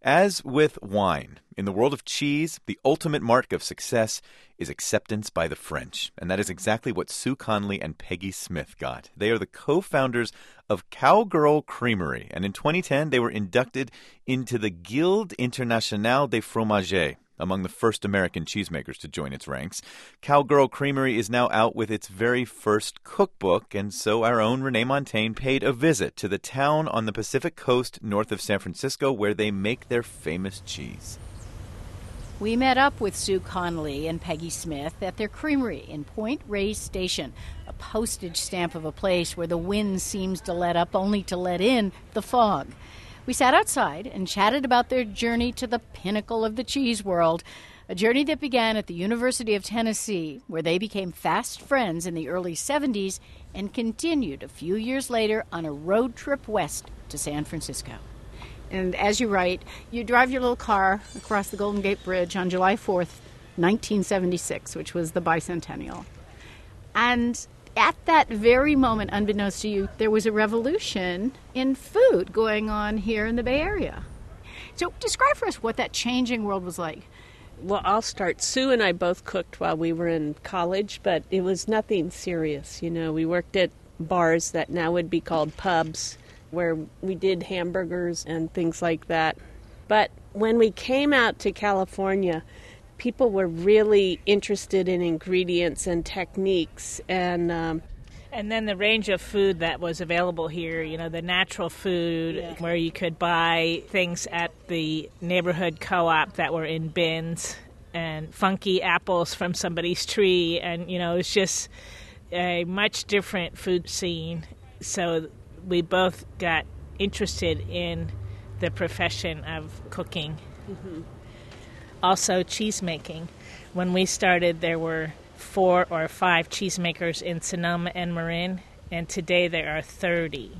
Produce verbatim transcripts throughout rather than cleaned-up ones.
As with wine, in the world of cheese, the ultimate mark of success is acceptance by the French. And that is exactly what Sue Conley and Peggy Smith got. They are the co-founders of Cowgirl Creamery. And in twenty ten, they were inducted into the Guilde Internationale des Fromagers, among the first American cheesemakers to join its ranks. Cowgirl Creamery is now out with its very first cookbook, and so our own Renee Montagne paid a visit to the town on the Pacific coast north of San Francisco where they make their famous cheese. We met up with Sue Conley and Peggy Smith at their creamery in Point Reyes Station, a postage stamp of a place where the wind seems to let up only to let in the fog. We sat outside and chatted about their journey to the pinnacle of the cheese world, a journey that began at the University of Tennessee, where they became fast friends in the early seventies and continued a few years later on a road trip west to San Francisco. And as you write, you drive your little car across the Golden Gate Bridge on July fourth, nineteen seventy-six, which was the bicentennial. And at that very moment, unbeknownst to you, there was a revolution in food going on here in the Bay Area. So describe for us what that changing world was like. Well, I'll start. Sue and I both cooked while we were in college, but it was nothing serious. You know, we worked at bars that now would be called pubs, where we did hamburgers and things like that. But when we came out to California, people were really interested in ingredients and techniques, and um, and then the range of food that was available here, you know, the natural food, yeah, where you could buy things at the neighborhood co-op that were in bins, and funky apples from somebody's tree, and, you know, it's just a much different food scene. So we both got interested in the profession of cooking. Mm-hmm. Also, cheese making. When we started, there were four or five cheesemakers in Sonoma and Marin, and today there are thirty.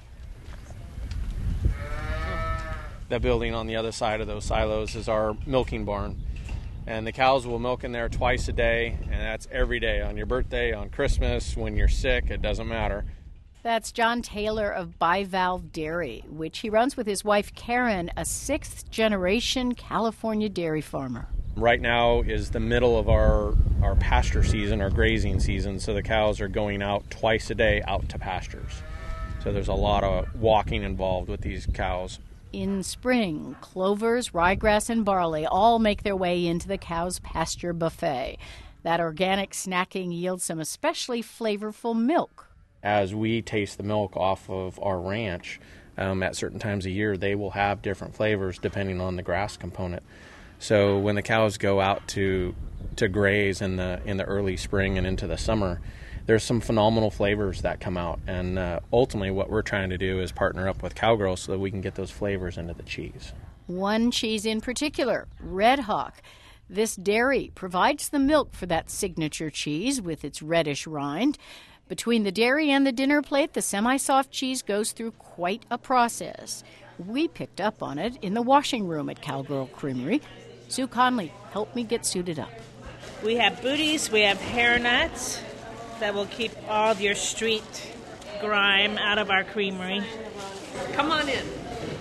The building on the other side of those silos is our milking barn, and the cows will milk in there twice a day, and that's every day, on your birthday, on Christmas, when you're sick, it doesn't matter. That's John Taylor of Bivalve Dairy, which he runs with his wife Karen, a sixth-generation California dairy farmer. Right now is the middle of our, our pasture season, our grazing season, so the cows are going out twice a day out to pastures. So there's a lot of walking involved with these cows. In spring, clovers, ryegrass, and barley all make their way into the cow's pasture buffet. That organic snacking yields some especially flavorful milk. As we taste the milk off of our ranch, um, at certain times of year, they will have different flavors depending on the grass component. So when the cows go out to to graze in the in the early spring and into the summer, there's some phenomenal flavors that come out. And uh, ultimately what we're trying to do is partner up with Cowgirl so that we can get those flavors into the cheese. One cheese in particular, Red Hawk. This dairy provides the milk for that signature cheese with its reddish rind. Between the dairy and the dinner plate, the semi-soft cheese goes through quite a process. We picked up on it in the washing room at Cowgirl Creamery. Sue Conley helped me get suited up. We have booties, we have hairnets that will keep all of your street grime out of our creamery. Come on in.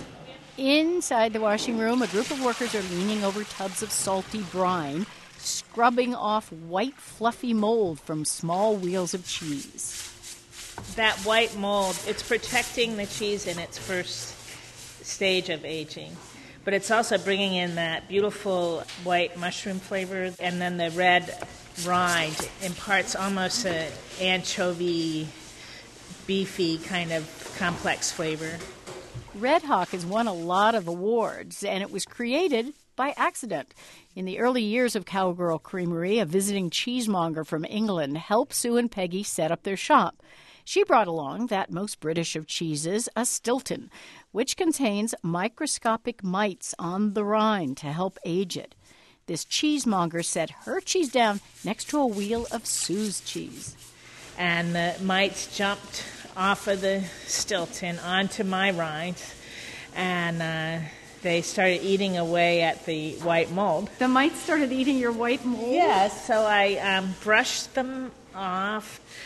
Inside the washing room, a group of workers are leaning over tubs of salty brine, scrubbing off white, fluffy mold from small wheels of cheese. That white mold, it's protecting the cheese in its first stage of aging. But it's also bringing in that beautiful white mushroom flavor, and then the red rind imparts almost an anchovy, beefy kind of complex flavor. Red Hawk has won a lot of awards, and it was created by accident. In the early years of Cowgirl Creamery, a visiting cheesemonger from England helped Sue and Peggy set up their shop. She brought along that most British of cheeses, a Stilton, which contains microscopic mites on the rind to help age it. This cheesemonger set her cheese down next to a wheel of Sue's cheese. And the mites jumped off of the Stilton onto my rind, and uh, they started eating away at the white mold. The mites started eating your white mold? Yes, so I um, brushed them off,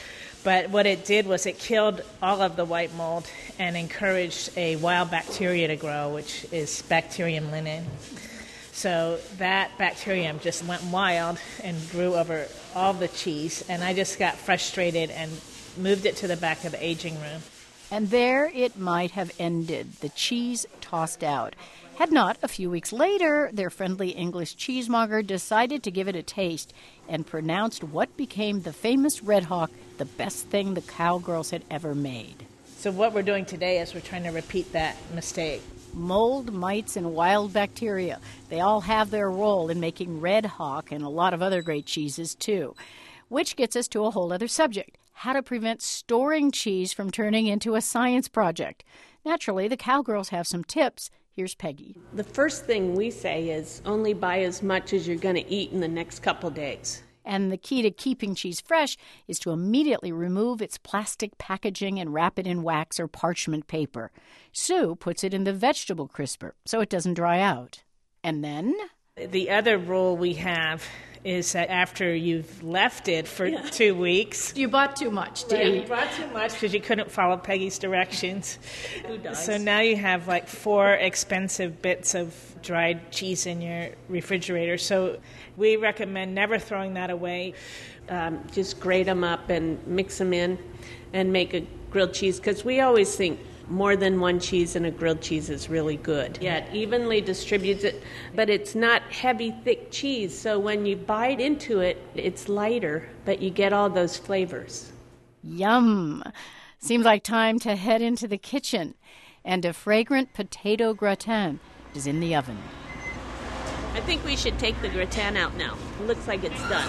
But what it did was it killed all of the white mold and encouraged a wild bacteria to grow, which is Bacterium linneae. So that bacterium just went wild and grew over all the cheese, and I just got frustrated and moved it to the back of the aging room. And there it might have ended, the cheese tossed out. Had not, a few weeks later, their friendly English cheesemonger decided to give it a taste and pronounced what became the famous Red Hawk the best thing the Cowgirls had ever made. So what we're doing today is we're trying to repeat that mistake. Mold, mites, and wild bacteria. They all have their role in making Red Hawk and a lot of other great cheeses, too. Which gets us to a whole other subject, how to prevent storing cheese from turning into a science project. Naturally, the Cowgirls have some tips. Here's Peggy. The first thing we say is only buy as much as you're going to eat in the next couple days. And the key to keeping cheese fresh is to immediately remove its plastic packaging and wrap it in wax or parchment paper. Sue puts it in the vegetable crisper so it doesn't dry out. And then? The other rule we have is that after you've left it for yeah. two weeks... You bought too much to right, eat. You bought too much because you couldn't follow Peggy's directions. Who does? So now you have like four expensive bits of dried cheese in your refrigerator. So we recommend never throwing that away. Um, just grate them up and mix them in and make a grilled cheese, because we always think more than one cheese in a grilled cheese is really good. Yeah, it evenly distributes it, but it's not heavy, thick cheese. So when you bite into it, it's lighter, but you get all those flavors. Yum! Seems like time to head into the kitchen. And a fragrant potato gratin is in the oven. I think we should take the gratin out now. It looks like it's done.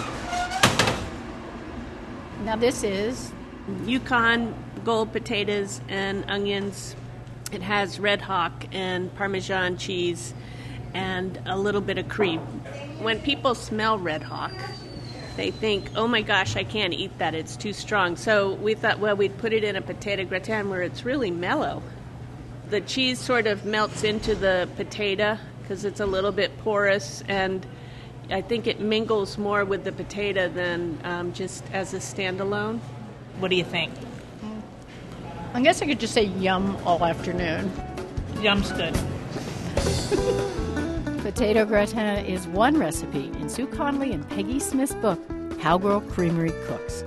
Now this is? Yukon gold potatoes and onions. It has Red Hawk and Parmesan cheese and a little bit of cream. When people smell Red Hawk, they think, oh my gosh, I can't eat that, it's too strong. So we thought, well, we'd put it in a potato gratin where it's really mellow. The cheese sort of melts into the potato because it's a little bit porous, and I think it mingles more with the potato than um, just as a standalone. What do you think? I guess I could just say yum all afternoon. Yum's good. Potato gratin is one recipe in Sue Connolly and Peggy Smith's book, Cowgirl Creamery Cooks.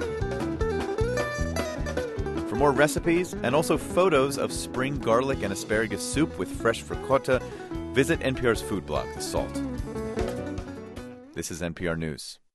For more recipes and also photos of spring garlic and asparagus soup with fresh ricotta, visit N P R's food blog, The Salt. This is N P R News.